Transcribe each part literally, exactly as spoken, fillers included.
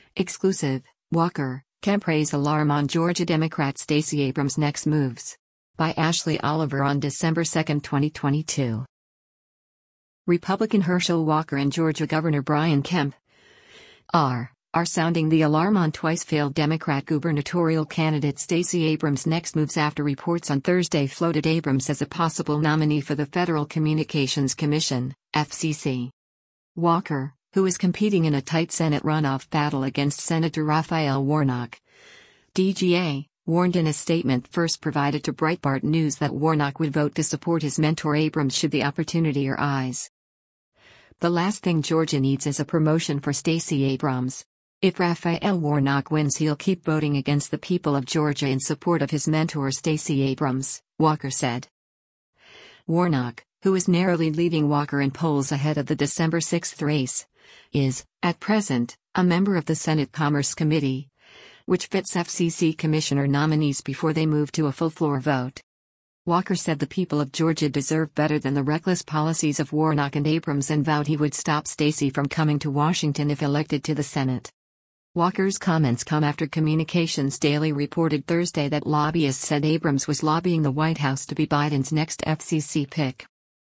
Exclusive, Walker, Kemp raise alarm on Georgia Democrat Stacey Abrams' next moves. By Ashley Oliver on December second, twenty twenty-two. Republican Herschel Walker and Georgia Governor Brian Kemp are, are sounding the alarm on twice-failed Democrat gubernatorial candidate Stacey Abrams' next moves after reports on Thursday floated Abrams as a possible nominee for the Federal Communications Commission, F C C. Walker, who is competing in a tight Senate runoff battle against Senator Raphael Warnock, D G A, warned in a statement first provided to Breitbart News that Warnock would vote to support his mentor Abrams should the opportunity arise. The last thing Georgia needs is a promotion for Stacey Abrams. If Raphael Warnock wins, he'll keep voting against the people of Georgia in support of his mentor Stacey Abrams, Walker said. Warnock, who is narrowly leading Walker in polls ahead of the December sixth race, is, at present, a member of the Senate Commerce Committee, which fits F C C commissioner nominees before they move to a full-floor vote. Walker said the people of Georgia deserve better than the reckless policies of Warnock and Abrams and vowed he would stop Stacey from coming to Washington if elected to the Senate. Walker's comments come after Communications Daily reported Thursday that lobbyists said Abrams was lobbying the White House to be Biden's next F C C pick.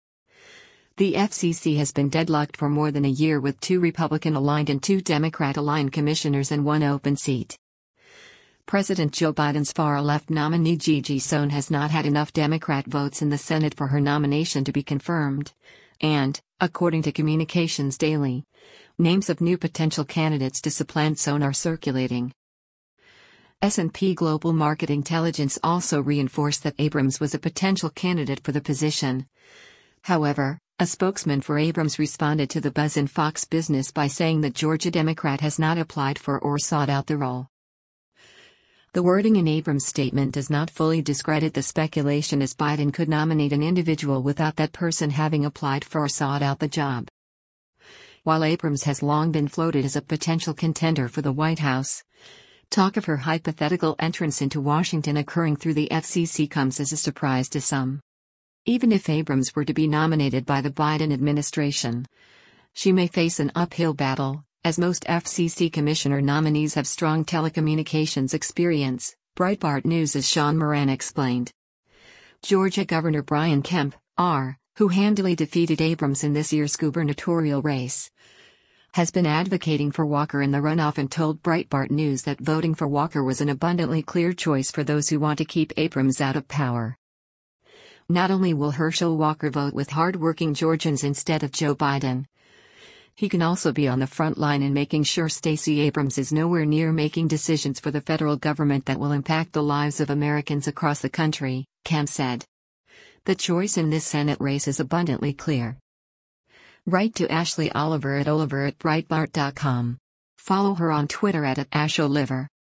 The F C C has been deadlocked for more than a year with two Republican-aligned and two Democrat-aligned commissioners and one open seat. President Joe Biden's far-left nominee Gigi Sohn has not had enough Democrat votes in the Senate for her nomination to be confirmed, and, according to Communications Daily, names of new potential candidates to supplant Sohn are circulating. S and P Global Market Intelligence also reinforced that Abrams was a potential candidate for the position. However, a spokesman for Abrams responded to the buzz in Fox Business by saying that Georgia Democrat has not applied for or sought out the role. The wording in Abrams' statement does not fully discredit the speculation, as Biden could nominate an individual without that person having applied for or sought out the job. While Abrams has long been floated as a potential contender for the White House, talk of her hypothetical entrance into Washington occurring through the F C C comes as a surprise to some. Even if Abrams were to be nominated by the Biden administration, she may face an uphill battle, as most F C C commissioner nominees have strong telecommunications experience, Breitbart News' Sean Moran explained. Georgia Governor Brian Kemp, R., who handily defeated Abrams in this year's gubernatorial race, has been advocating for Walker in the runoff and told Breitbart News that voting for Walker was an abundantly clear choice for those who want to keep Abrams out of power. Not only will Herschel Walker vote with hard-working Georgians instead of Joe Biden, he can also be on the front line in making sure Stacey Abrams is nowhere near making decisions for the federal government that will impact the lives of Americans across the country, Kemp said. The choice in this Senate race is abundantly clear. Write to Ashley Oliver at oliver at breitbart dot com. Follow her on Twitter at, at asholiver.